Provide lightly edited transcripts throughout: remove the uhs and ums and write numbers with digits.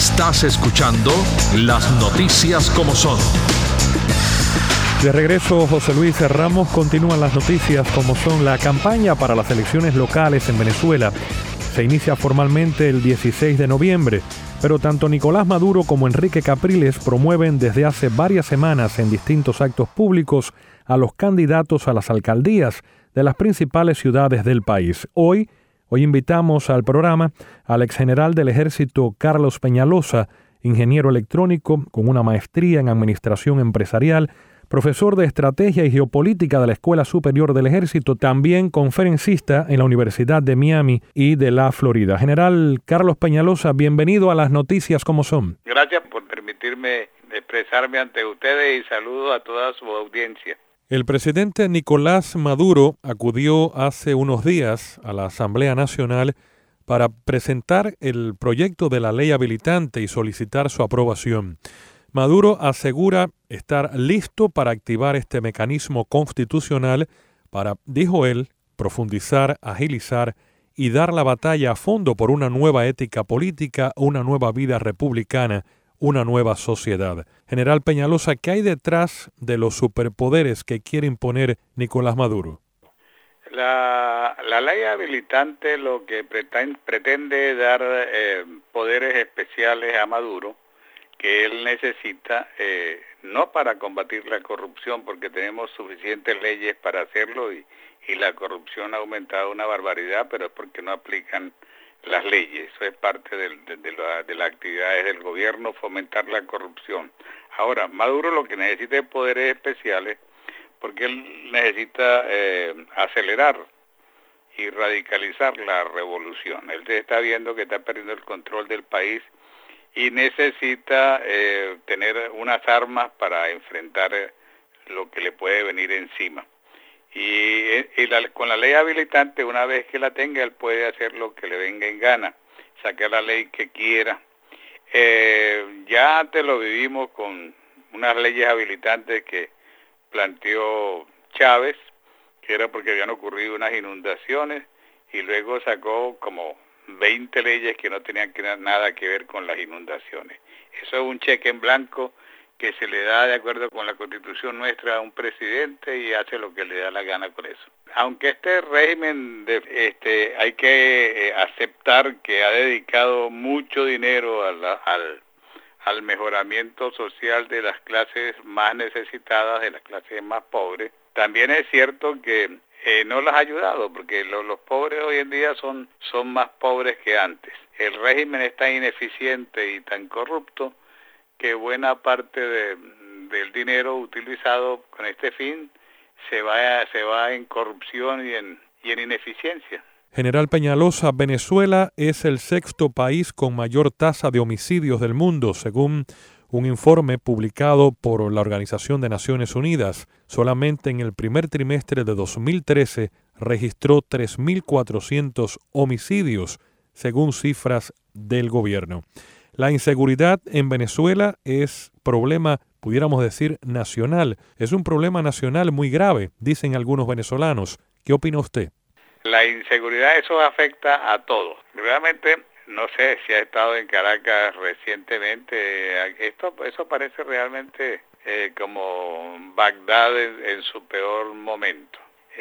Estás escuchando Las Noticias como Son. De regreso, José Luis Ramos. Continúan las noticias como son. La campaña para las elecciones locales en Venezuela se inicia formalmente el 16 de noviembre, pero tanto Nicolás Maduro como Enrique Capriles promueven desde hace varias semanas en distintos actos públicos a los candidatos a las alcaldías de las principales ciudades del país. Hoy invitamos al programa al exgeneral del Ejército Carlos Peñalosa, ingeniero electrónico con una maestría en administración empresarial, profesor de Estrategia y Geopolítica de la Escuela Superior del Ejército, también conferencista en la Universidad de Miami y de la Florida. General Carlos Peñalosa, bienvenido a Las Noticias como Son. Gracias por permitirme expresarme ante ustedes y saludo a toda su audiencia. El presidente Nicolás Maduro acudió hace unos días a la Asamblea Nacional para presentar el proyecto de la ley habilitante y solicitar su aprobación. Maduro asegura estar listo para activar este mecanismo constitucional para, dijo él, profundizar, agilizar y dar la batalla a fondo por una nueva ética política, una nueva vida republicana, una nueva sociedad. General Peñalosa, ¿qué hay detrás de los superpoderes que quiere imponer Nicolás Maduro? La ley habilitante lo que pretende dar poderes especiales a Maduro, que él necesita, no para combatir la corrupción, porque tenemos suficientes leyes para hacerlo y la corrupción ha aumentado una barbaridad, pero es porque no aplican las leyes. Eso es parte de las actividades del gobierno, fomentar la corrupción. Ahora, Maduro lo que necesita es poderes especiales, porque él necesita acelerar y radicalizar la revolución. Él se está viendo que está perdiendo el control del país y necesita tener unas armas para enfrentar lo que le puede venir encima. Con la ley habilitante, una vez que la tenga, él puede hacer lo que le venga en gana, sacar la ley que quiera. Ya antes lo vivimos con unas leyes habilitantes que planteó Chávez, que era porque habían ocurrido unas inundaciones, y luego sacó como 20 leyes que no tenían nada que ver con las inundaciones. Eso es un cheque en blanco que se le da de acuerdo con la Constitución nuestra a un presidente y hace lo que le da la gana con eso. Aunque este régimen hay que aceptar que ha dedicado mucho dinero al mejoramiento social de las clases más necesitadas, de las clases más pobres, también es cierto que no las ha ayudado, porque los pobres hoy en día son más pobres que antes. El régimen es tan ineficiente y tan corrupto que buena parte del dinero utilizado con este fin se va en corrupción y en ineficiencia. General Peñalosa, Venezuela es el sexto país con mayor tasa de homicidios del mundo, según un informe publicado por la Organización de Naciones Unidas. Solamente en el primer trimestre de 2013 registró 3.400 homicidios, según cifras del gobierno. La inseguridad en Venezuela es problema, pudiéramos decir, nacional. Es un problema nacional muy grave, dicen algunos venezolanos. ¿Qué opina usted? La inseguridad, eso afecta a todos. Realmente, no sé si ha estado en Caracas recientemente. Eso parece realmente como Bagdad en su peor momento.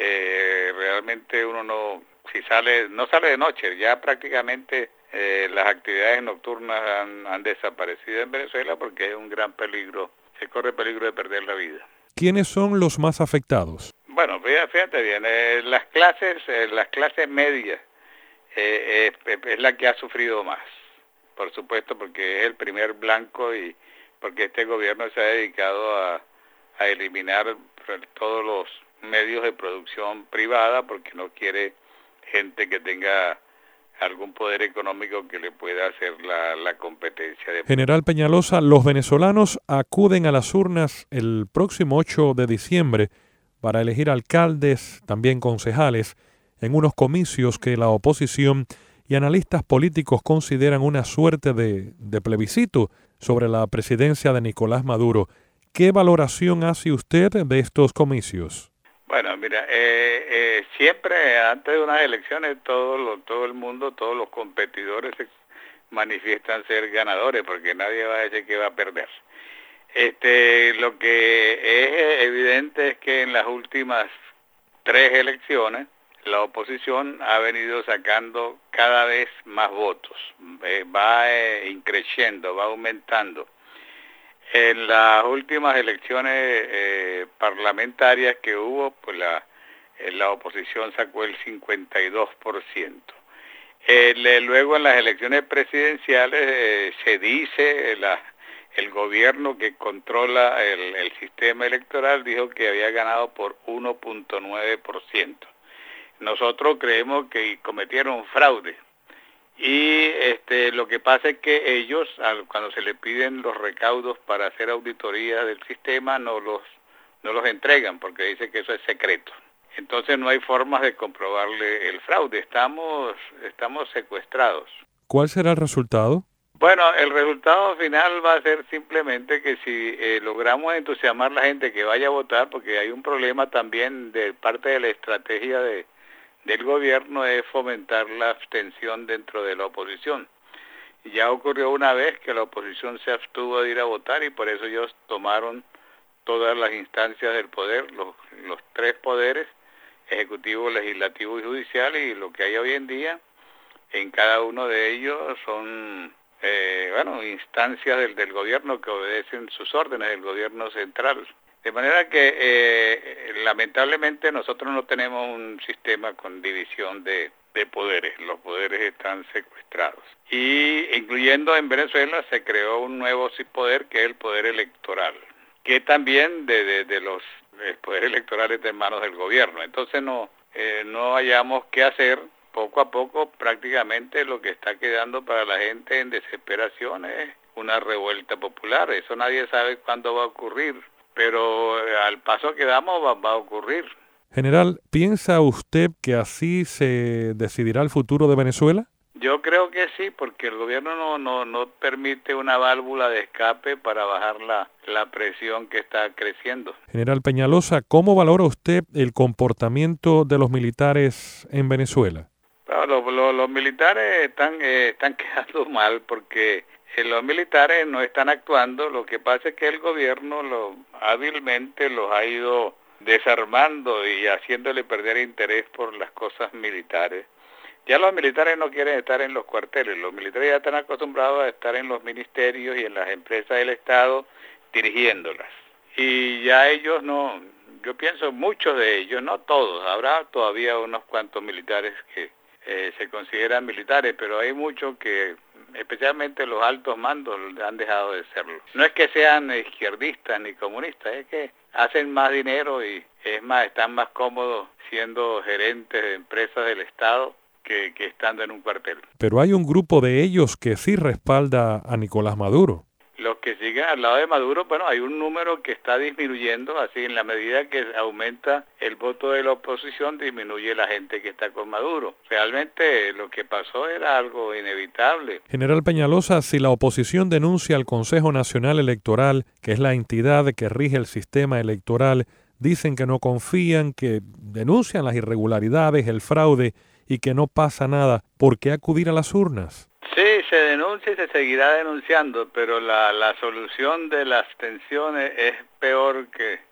Realmente uno no sale de noche, ya prácticamente las actividades nocturnas han desaparecido en Venezuela porque hay un gran peligro, se corre peligro de perder la vida. ¿Quiénes son los más afectados? Bueno, fíjate bien, las clases medias es la que ha sufrido más, por supuesto, porque es el primer blanco y porque este gobierno se ha dedicado a eliminar todos los medios de producción privada porque no quiere gente que tenga algún poder económico que le pueda hacer la competencia. General Peñalosa, los venezolanos acuden a las urnas el próximo 8 de diciembre para elegir alcaldes, también concejales, en unos comicios que la oposición y analistas políticos consideran una suerte de plebiscito sobre la presidencia de Nicolás Maduro. ¿Qué valoración hace usted de estos comicios? Bueno, mira, siempre antes de unas elecciones todo el mundo, todos los competidores manifiestan ser ganadores, porque nadie va a decir que va a perder. Lo que es evidente es que en las últimas 3 elecciones la oposición ha venido sacando cada vez más votos, va increciendo, va aumentando. En las últimas elecciones parlamentarias que hubo, pues la oposición sacó el 52%. Luego en las elecciones presidenciales se dice, el gobierno que controla el sistema electoral dijo que había ganado por 1.9%. Nosotros creemos que cometieron fraude. Y lo que pasa es que ellos, cuando se les piden los recaudos para hacer auditoría del sistema, no los entregan, porque dice que eso es secreto. Entonces no hay formas de comprobarle el fraude. Estamos secuestrados. ¿Cuál será el resultado? Bueno, el resultado final va a ser simplemente que si logramos entusiasmar a la gente que vaya a votar, porque hay un problema también de parte de la estrategia del gobierno, es fomentar la abstención dentro de la oposición. Ya ocurrió una vez que la oposición se abstuvo de ir a votar y por eso ellos tomaron todas las instancias del poder, los 3 poderes, ejecutivo, legislativo y judicial, y lo que hay hoy en día en cada uno de ellos son instancias del gobierno que obedecen sus órdenes del gobierno central. De manera que lamentablemente nosotros no tenemos un sistema con división de poderes, los poderes están secuestrados. Y incluyendo en Venezuela se creó un nuevo poder que es el poder electoral, que también de los poderes electorales está en manos del gobierno. Entonces no hayamos qué hacer. Poco a poco prácticamente lo que está quedando para la gente en desesperación es una revuelta popular. Eso nadie sabe cuándo va a ocurrir, pero al paso que damos va a ocurrir. General, ¿piensa usted que así se decidirá el futuro de Venezuela? Yo creo que sí, porque el gobierno no permite una válvula de escape para bajar la presión que está creciendo. General Peñalosa, ¿cómo valora usted el comportamiento de los militares en Venezuela? Los militares están quedando mal porque los militares no están actuando. Lo que pasa es que el gobierno hábilmente los ha ido desarmando y haciéndole perder interés por las cosas militares. Ya los militares no quieren estar en los cuarteles, los militares ya están acostumbrados a estar en los ministerios y en las empresas del Estado dirigiéndolas. Y ya ellos yo pienso muchos de ellos, no todos, habrá todavía unos cuantos militares que se consideran militares, pero hay muchos que, especialmente los altos mandos, han dejado de serlo. No es que sean izquierdistas ni comunistas, es que hacen más dinero y están más cómodos siendo gerentes de empresas del Estado que estando en un cuartel. Pero hay un grupo de ellos que sí respalda a Nicolás Maduro. Los que siguen al lado de Maduro, hay un número que está disminuyendo, así en la medida que aumenta el voto de la oposición, disminuye la gente que está con Maduro. Realmente lo que pasó era algo inevitable. General Peñalosa, si la oposición denuncia al Consejo Nacional Electoral, que es la entidad que rige el sistema electoral, dicen que no confían, que denuncian las irregularidades, el fraude y que no pasa nada, ¿por qué acudir a las urnas? Sí, se denuncia y se seguirá denunciando, pero la solución de la abstención es peor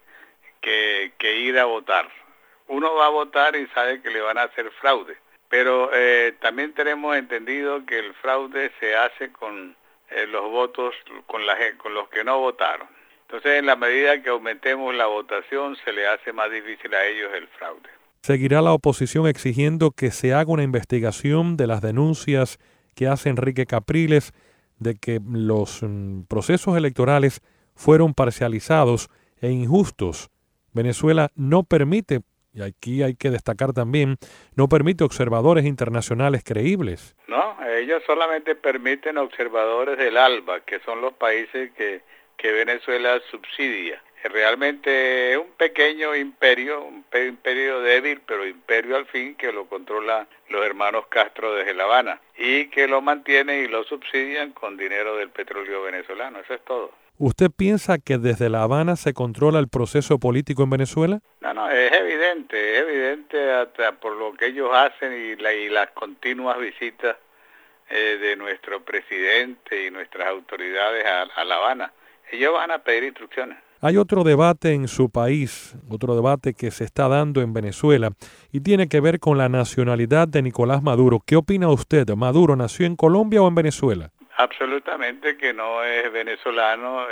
que ir a votar. Uno va a votar y sabe que le van a hacer fraude, pero también tenemos entendido que el fraude se hace con los votos, con los que no votaron. Entonces, en la medida que aumentemos la votación, se le hace más difícil a ellos el fraude. ¿Seguirá la oposición exigiendo que se haga una investigación de las denuncias que hace Enrique Capriles de que los procesos electorales fueron parcializados e injustos? Venezuela no permite, y aquí hay que destacar también, no permite observadores internacionales creíbles. No, ellos solamente permiten observadores del ALBA, que son los países que Venezuela subsidia. Realmente es un pequeño imperio, un imperio débil, pero imperio al fin, que lo controlan los hermanos Castro desde La Habana y que lo mantienen y lo subsidian con dinero del petróleo venezolano. Eso es todo. ¿Usted piensa que desde La Habana se controla el proceso político en Venezuela? No, es evidente hasta por lo que ellos hacen y las continuas visitas de nuestro presidente y nuestras autoridades a La Habana. Ellos van a pedir instrucciones. Hay otro debate en su país, otro debate que se está dando en Venezuela y tiene que ver con la nacionalidad de Nicolás Maduro. ¿Qué opina usted? ¿Maduro nació en Colombia o en Venezuela? Absolutamente que no es venezolano.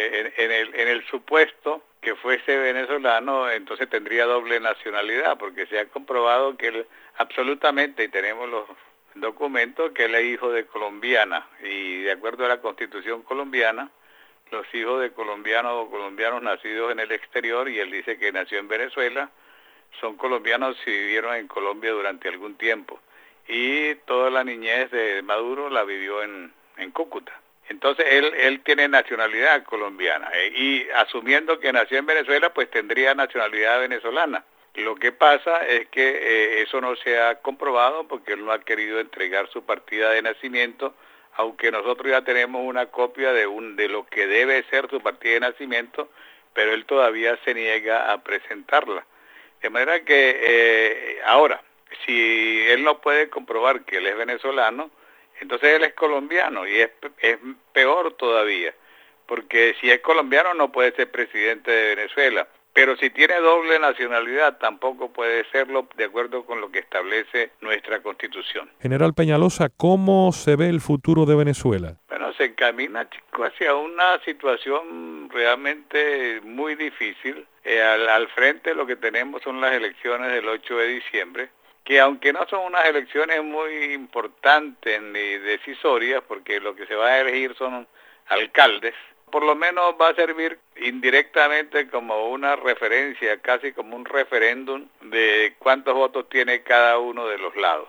En el supuesto que fuese venezolano, entonces tendría doble nacionalidad, porque se ha comprobado que él absolutamente, y tenemos los documentos, que él es hijo de colombiana, y de acuerdo a la Constitución colombiana, los hijos de colombianos o colombianos nacidos en el exterior, y él dice que nació en Venezuela, son colombianos si vivieron en Colombia durante algún tiempo. Y toda la niñez de Maduro la vivió en Cúcuta. Entonces él tiene nacionalidad colombiana, y asumiendo que nació en Venezuela, pues tendría nacionalidad venezolana. Lo que pasa es que eso no se ha comprobado porque él no ha querido entregar su partida de nacimiento, aunque nosotros ya tenemos una copia de lo que debe ser su partida de nacimiento, pero él todavía se niega a presentarla. De manera que ahora, si él no puede comprobar que él es venezolano, entonces él es colombiano, y es peor todavía, porque si es colombiano no puede ser presidente de Venezuela, pero si tiene doble nacionalidad tampoco puede serlo, de acuerdo con lo que establece nuestra Constitución. General Peñalosa, ¿cómo se ve el futuro de Venezuela? Bueno, se encamina, chico, hacia una situación realmente muy difícil. Al frente lo que tenemos son las elecciones del 8 de diciembre, que aunque no son unas elecciones muy importantes ni decisorias, porque lo que se va a elegir son alcaldes, por lo menos va a servir indirectamente como una referencia, casi como un referéndum de cuántos votos tiene cada uno de los lados.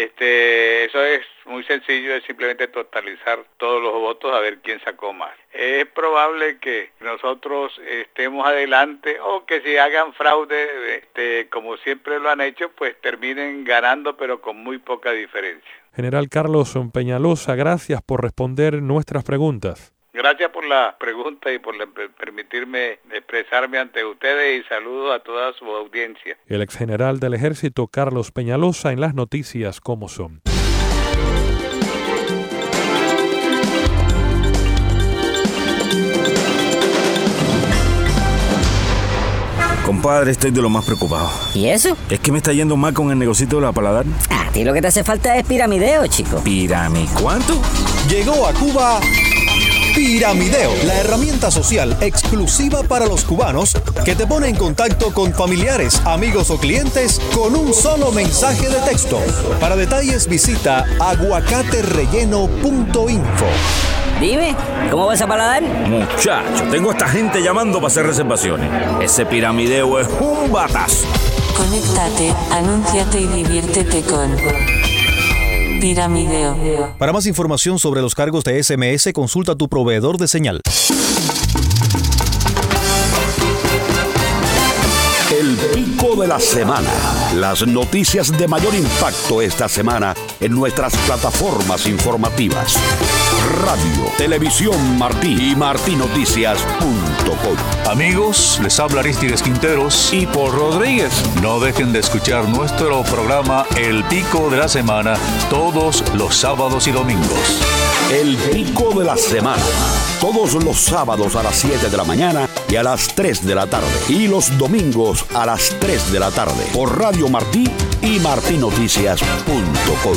Eso es muy sencillo, es simplemente totalizar todos los votos a ver quién sacó más. Es probable que nosotros estemos adelante o que si hagan fraude, como siempre lo han hecho, pues terminen ganando, pero con muy poca diferencia. General Carlos Peñalosa, gracias por responder nuestras preguntas. Gracias por la pregunta y por permitirme expresarme ante ustedes, y saludos a toda su audiencia. El exgeneral del Ejército Carlos Peñalosa en las noticias como son. Compadre, estoy de lo más preocupado. ¿Y eso? Es que me está yendo mal con el negocito de la Paladar. A ti lo que te hace falta es piramideo, chico. ¿Cuánto? Llegó a Cuba Piramideo, la herramienta social exclusiva para los cubanos que te pone en contacto con familiares, amigos o clientes con un solo mensaje de texto. Para detalles visita aguacaterelleno.info. Dime, ¿cómo vas a Paladar? Muchacho, tengo a esta gente llamando para hacer reservaciones. Ese piramideo es un batazo. Conéctate, anúnciate y diviértete con Piramideo. Para más información sobre los cargos de SMS, consulta a tu proveedor de señal. El Pico de la Semana. Las noticias de mayor impacto esta semana en nuestras plataformas informativas. Radio, Televisión Martí y martinoticias.com. Amigos, les habla Aristides Quinteros y Paul Rodríguez. No dejen de escuchar nuestro programa El Pico de la Semana todos los sábados y domingos. El Pico de la Semana. Todos los sábados a las 7 de la mañana y a las 3 de la tarde. Y los domingos a las 3 de la tarde. Por Radio Martí y martinoticias.com.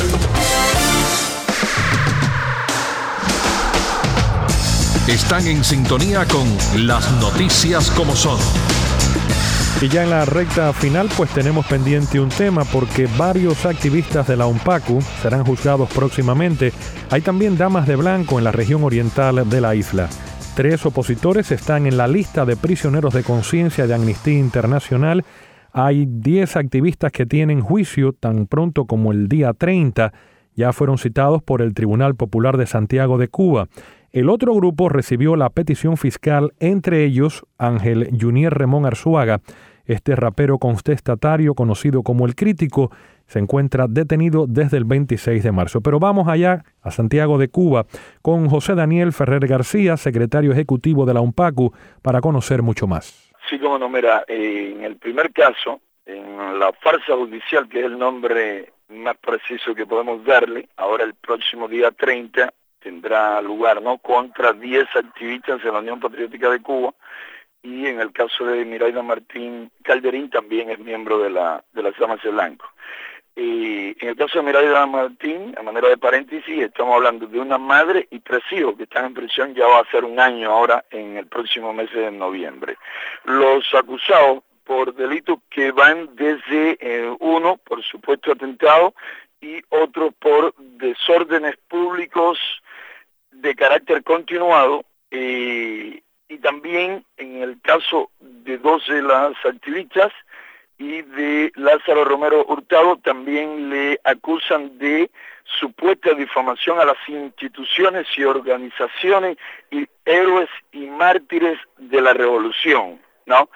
Están en sintonía con las noticias como son. Y ya en la recta final pues tenemos pendiente un tema, porque varios activistas de la UNPACU serán juzgados próximamente. Hay también damas de blanco en la región oriental de la isla. 3 opositores están en la lista de prisioneros de conciencia de Amnistía Internacional. Hay 10 activistas que tienen juicio tan pronto como el día 30. Ya fueron citados por el Tribunal Popular de Santiago de Cuba. El otro grupo recibió la petición fiscal, entre ellos Ángel Junier Remón Arzuaga. Este rapero contestatario, conocido como El Crítico, se encuentra detenido desde el 26 de marzo. Pero vamos allá, a Santiago de Cuba, con José Daniel Ferrer García, secretario ejecutivo de la UNPACU, para conocer mucho más. Sí, como no, mira, en el primer caso, en la farsa judicial, que es el nombre más preciso que podemos darle. Ahora el próximo día 30 tendrá lugar, ¿no?, contra 10 activistas de la Unión Patriótica de Cuba, y en el caso de Miraida Martín Calderín también es miembro de las Damas de Blanco. En el caso de Miraida Martín, a manera de paréntesis, estamos hablando de una madre y 3 hijos que están en prisión, ya va a ser un año ahora en el próximo mes de noviembre. Los acusados por delitos que van desde uno por supuesto atentado y otro por desórdenes públicos de carácter continuado, y también en el caso de 2 de las activistas y de Lázaro Romero Hurtado también le acusan de supuesta difamación a las instituciones y organizaciones y héroes y mártires de la revolución, ¿no?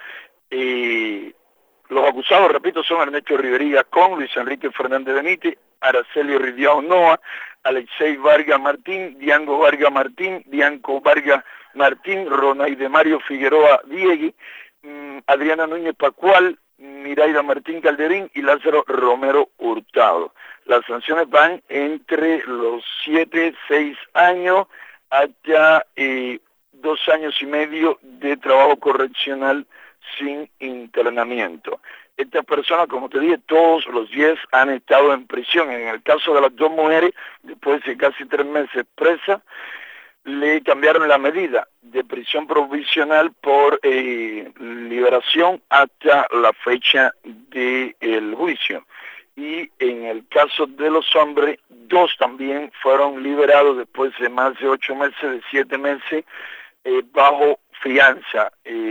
Los acusados, repito, son Ernesto Rivera Gascón, Luis Enrique Fernández Benítez, Araceli Ridiao Noa, Alexei Vargas Martín, Diango Vargas Martín, Dianco Vargas Martín, Ronaide Mario Figueroa Diegui, Adriana Núñez Pascual, Miraida Martín Calderín y Lázaro Romero Hurtado. Las sanciones van entre los 7, 6 años hasta 2 años y medio de trabajo correccional sin internamiento. Estas personas, como te dije, todos los 10 han estado en prisión. En el caso de las 2 mujeres, después de casi 3 meses presas, le cambiaron la medida de prisión provisional por liberación hasta la fecha del juicio. Y en el caso de los hombres, 2 también fueron liberados después de más de 8 meses, de 7 meses, bajo fianza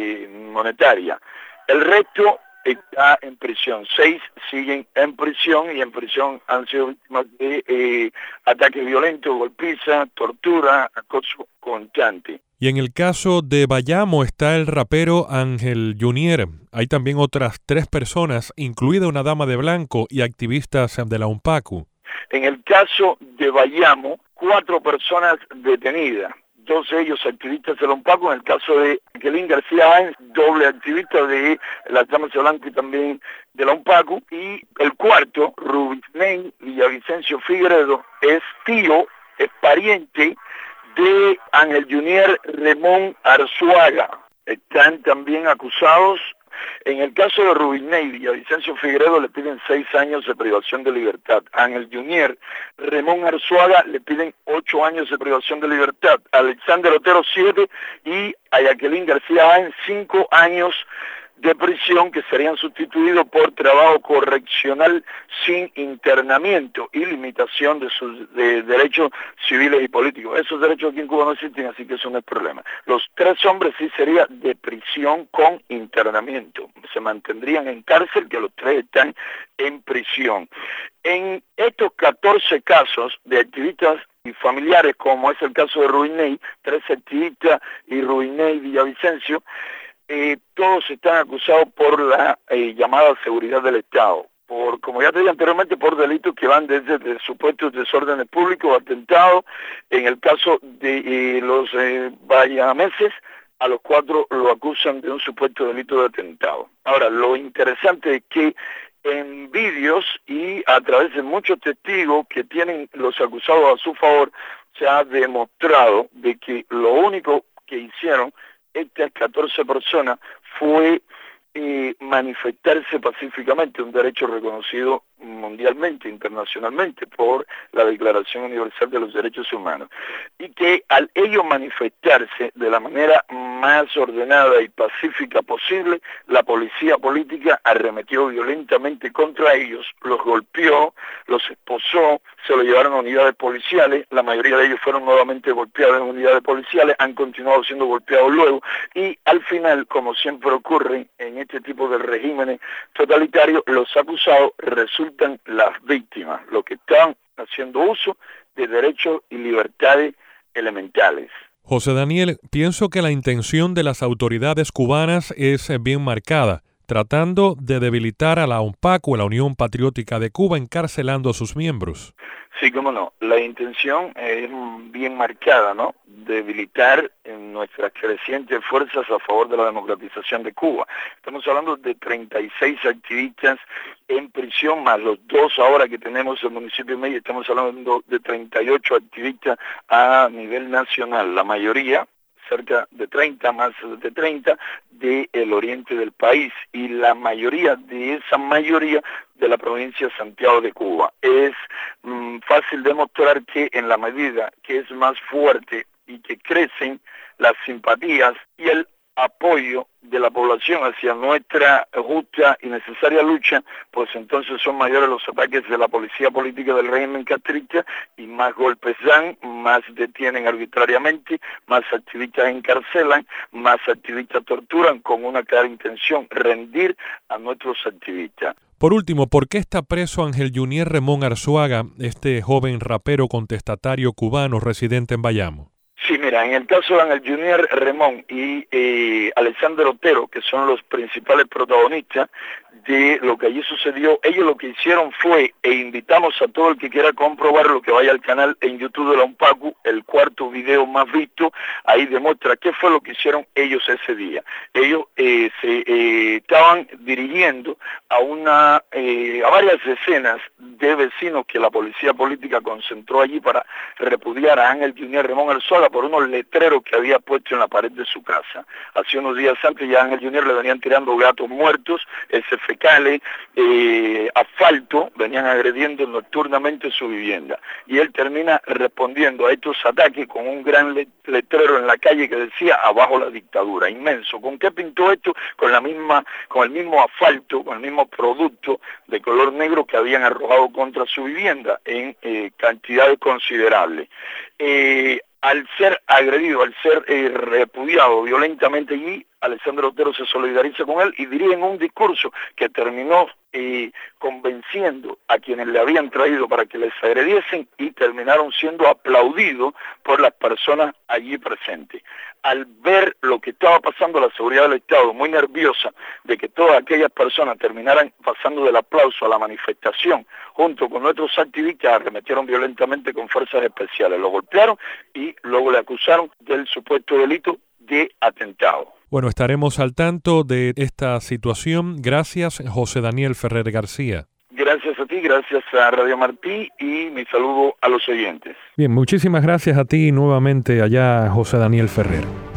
monetaria. El resto está en prisión. 6 siguen en prisión, y en prisión han sido víctimas de ataques violentos, golpiza, tortura, acoso constante. Y en el caso de Bayamo está el rapero Ángel Junier. Hay también otras 3 personas, incluida una dama de blanco y activistas de la UNPACU. En el caso de Bayamo, 4 personas detenidas. 2 de ellos activistas de la UNPACU, en el caso de Angelín García Ángel, doble activista de las Damas de Blanco y también de la UNPACU, y el cuarto, Rubinei Villavicencio Figueredo, es tío, es pariente de Ángel Junier Ramón Arzuaga. Están también acusados. En el caso de Rubinei Villavicencio Figueredo le piden 6 años de privación de libertad. A Ángel Junier Ramón Arzuaga le piden 8 años de privación de libertad. A Alexander Otero 7 y a Jacqueline García Ángel 5 años de prisión, que serían sustituidos por trabajo correccional sin internamiento y limitación de sus derechos civiles y políticos. Esos derechos aquí en Cuba no existen, así que eso no es problema. Los 3 hombres sí sería de prisión con internamiento. Se mantendrían en cárcel, que los 3 están en prisión. En estos 14 casos de activistas y familiares, como es el caso de Rubinei, 3 activistas y Rubinei Villavicencio, todos están acusados por la llamada seguridad del Estado, por, como ya te dije anteriormente, por delitos que van desde supuestos desórdenes públicos, atentados. En el caso de los bayameses, a los 4 lo acusan de un supuesto delito de atentado. Ahora, lo interesante es que en vídeos y a través de muchos testigos que tienen los acusados a su favor, se ha demostrado de que lo único que hicieron estas 14 personas fue manifestarse pacíficamente, un derecho reconocido mundialmente, internacionalmente, por la Declaración Universal de los Derechos Humanos, y que al ellos manifestarse de la manera más ordenada y pacífica posible, la policía política arremetió violentamente contra ellos, los golpeó, los esposó, se lo llevaron a unidades policiales, la mayoría de ellos fueron nuevamente golpeados en unidades policiales, han continuado siendo golpeados luego, y al final, como siempre ocurre en este tipo de regímenes totalitarios, los acusados resultan las víctimas, los que están haciendo uso de derechos y libertades elementales. José Daniel, pienso que la intención de las autoridades cubanas es bien marcada. tratando de debilitar a la UNPACU, la Unión Patriótica de Cuba, encarcelando a sus miembros. Sí, cómo no. La intención es bien marcada, ¿no? Debilitar nuestras crecientes fuerzas a favor de la democratización de Cuba. Estamos hablando de 36 activistas en prisión, más los 2 ahora que tenemos en el municipio de Mella. Estamos hablando de 38 activistas a nivel nacional, la mayoría, cerca de 30, más de 30, del oriente del país, y la mayoría de esa mayoría de la provincia de Santiago de Cuba. Es fácil demostrar que en la medida que es más fuerte y que crecen las simpatías y el apoyo de la población hacia nuestra justa y necesaria lucha, pues entonces son mayores los ataques de la policía política del régimen castrista y más golpes dan, más detienen arbitrariamente, más activistas encarcelan, más activistas torturan con una clara intención, rendir a nuestros activistas. Por último, ¿por qué está preso Ángel Junier Remón Arzuaga, este joven rapero contestatario cubano residente en Bayamo? Sí, mira, en el caso de Ángel Junier Remón y Alexander Otero, que son los principales protagonistas de lo que allí sucedió, ellos lo que hicieron fue, e invitamos a todo el que quiera comprobarlo, que vaya al canal en YouTube de la UNPACU, el 4º video más visto, ahí demuestra qué fue lo que hicieron ellos ese día. Ellos se estaban dirigiendo a varias decenas de vecinos que la policía política concentró allí para repudiar a Ángel Junier Remón Arzuaga por unos letreros que había puesto en la pared de su casa. Hace unos días antes ya a Ángel Junier le venían tirando gatos muertos, fecales, asfalto, venían agrediendo nocturnamente su vivienda. Y él termina respondiendo a estos ataques con un gran letrero en la calle que decía "abajo la dictadura", inmenso. ¿Con qué pintó esto? Con el mismo asfalto, con el mismo producto de color negro que habían arrojado contra su vivienda en cantidades considerables. Al ser agredido, al ser repudiado violentamente allí, Alexander Otero se solidariza con él y dirige un discurso que terminó convenciendo a quienes le habían traído para que les agrediesen y terminaron siendo aplaudidos por las personas allí presentes. Al ver lo que estaba pasando, la seguridad del Estado, muy nerviosa de que todas aquellas personas terminaran pasando del aplauso a la manifestación, junto con nuestros activistas, arremetieron violentamente con fuerzas especiales, lo golpearon y luego le acusaron del supuesto delito de atentado. Bueno, estaremos al tanto de esta situación. Gracias, José Daniel Ferrer García. Gracias a ti, gracias a Radio Martí y mi saludo a los oyentes. Bien, muchísimas gracias a ti nuevamente allá, José Daniel Ferrer.